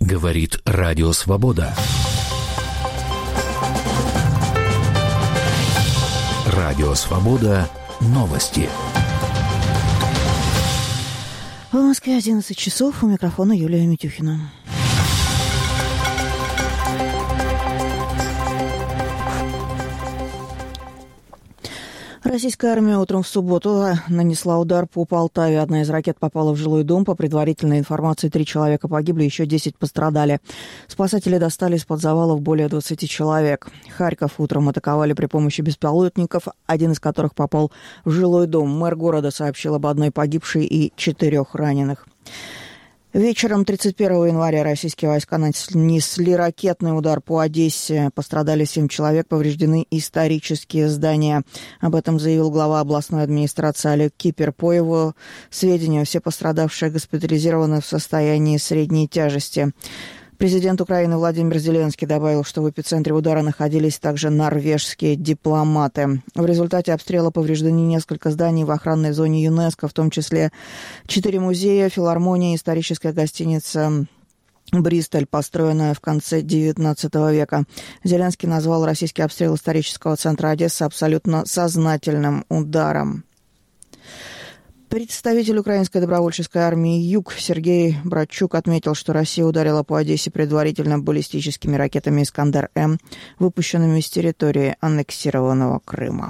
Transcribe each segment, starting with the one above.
Говорит Радио Свобода. Радио Свобода. Новости. В Москве 11 часов. У микрофона Юлия Митюхина. Российская армия утром в субботу нанесла удар по Полтаве. Одна из ракет попала в жилой дом. По предварительной информации, 3 человека погибли, еще 10 пострадали. Спасатели достали из-под завалов более 20 человек. Харьков утром атаковали при помощи беспилотников, один из которых попал в жилой дом. Мэр города сообщил об одной погибшей и 4 раненых. Вечером 31 января российские войска нанесли ракетный удар по Одессе. Пострадали 7 человек, повреждены исторические здания. Об этом заявил глава областной администрации Олег Кипер. По его сведению, все пострадавшие госпитализированы в состоянии средней тяжести. Президент Украины Владимир Зеленский добавил, что в эпицентре удара находились также норвежские дипломаты. В результате обстрела повреждены несколько зданий в охранной зоне ЮНЕСКО, в том числе 4 музея, филармония, историческая гостиница «Бристоль», построенная в конце XIX века. Зеленский назвал российский обстрел исторического центра Одессы абсолютно сознательным ударом. Представитель украинской добровольческой армии «Юг» Сергей Братчук отметил, что Россия ударила по Одессе предварительно баллистическими ракетами «Искандер-М», выпущенными с территории аннексированного Крыма.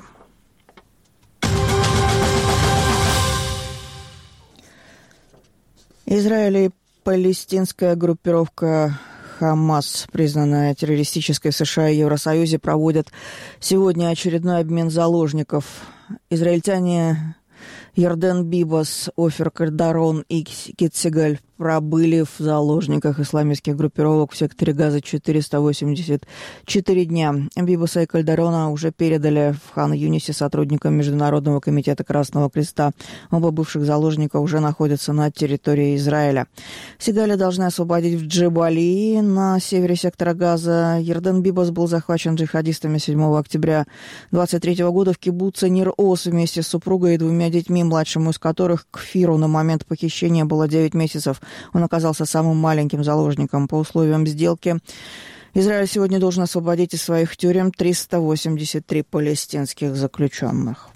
Израиль и палестинская группировка «Хамас», признанная террористической в США и Евросоюзе, проводят сегодня очередной обмен заложников. Израильтяне Ярден Бибас, Офер Кальдарон и Кит Сигаль пробыли в заложниках исламистских группировок в секторе Газа 484 дня. Бибаса и Кальдарона уже передали в Хан-Юнисе сотрудникам Международного комитета Красного Креста. Оба бывших заложника уже находятся на территории Израиля. Сигаля должны освободить в Джебалии на севере сектора Газа. Ярден Бибас был захвачен джихадистами 7 октября 2023 года в кибуце Нир-Оз вместе с супругой и 2 детьми, младшему из которых, Кфиру, на момент похищения было 9 месяцев. Он оказался самым маленьким заложником. По условиям сделки Израиль сегодня должен освободить из своих тюрем 383 палестинских заключенных.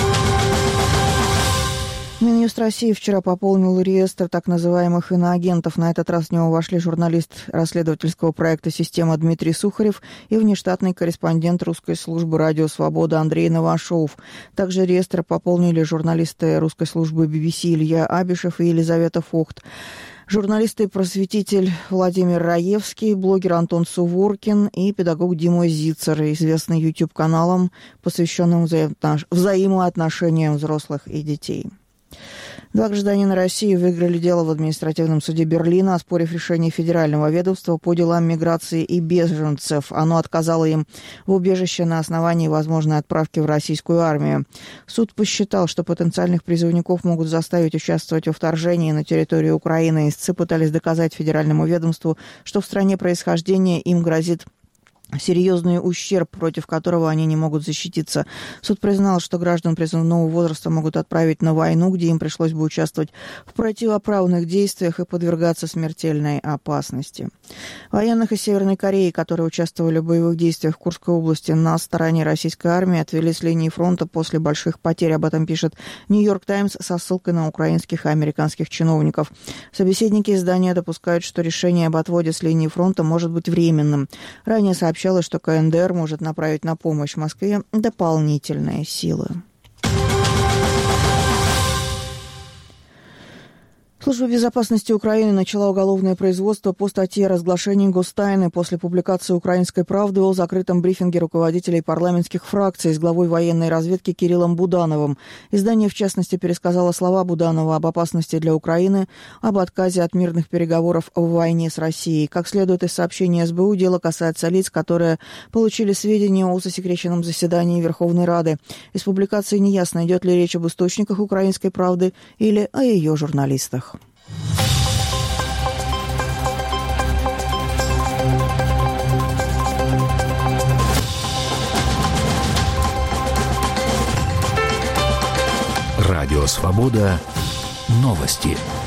Минюст России вчера пополнил реестр так называемых иноагентов. На этот раз в него вошли журналист расследовательского проекта «Система» Дмитрий Сухарев и внештатный корреспондент русской службы «Радио Свобода» Андрей Новашов. Также реестр пополнили журналисты русской службы BBC Илья Абишев и Елизавета Фохт, журналисты и просветитель Владимир Раевский, блогер Антон Суворкин и педагог Дима Зицер, известный YouTube-каналом, посвященным взаимоотношениям взрослых и детей. 2 гражданина России выиграли дело в административном суде Берлина, оспорив решение федерального ведомства по делам миграции и беженцев. Оно отказало им в убежище на основании возможной отправки в российскую армию. Суд посчитал, что потенциальных призывников могут заставить участвовать во вторжении на территорию Украины. Истцы пытались доказать федеральному ведомству, что в стране происхождения им грозит серьезный ущерб, против которого они не могут защититься. Суд признал, что граждан призывного возраста могут отправить на войну, где им пришлось бы участвовать в противоправных действиях и подвергаться смертельной опасности. Военных из Северной Кореи, которые участвовали в боевых действиях в Курской области на стороне российской армии, отвели с линии фронта после больших потерь. Об этом пишет «Нью-Йорк Таймс» со ссылкой на украинских и американских чиновников. Собеседники издания допускают, что решение об отводе с линии фронта может быть временным. Ранее сообщалось, что КНДР может направить на помощь Москве дополнительные силы. Служба безопасности Украины начала уголовное производство по статье о разглашении гостайны после публикации «Украинской правды» о закрытом брифинге руководителей парламентских фракций с главой военной разведки Кириллом Будановым. Издание, в частности, пересказало слова Буданова об опасности для Украины, об отказе от мирных переговоров в войне с Россией. Как следует из сообщения СБУ, дело касается лиц, которые получили сведения о засекреченном заседании Верховной Рады. Из публикации неясно, идет ли речь об источниках «Украинской правды» или о ее журналистах. Радио Свобода. Новости.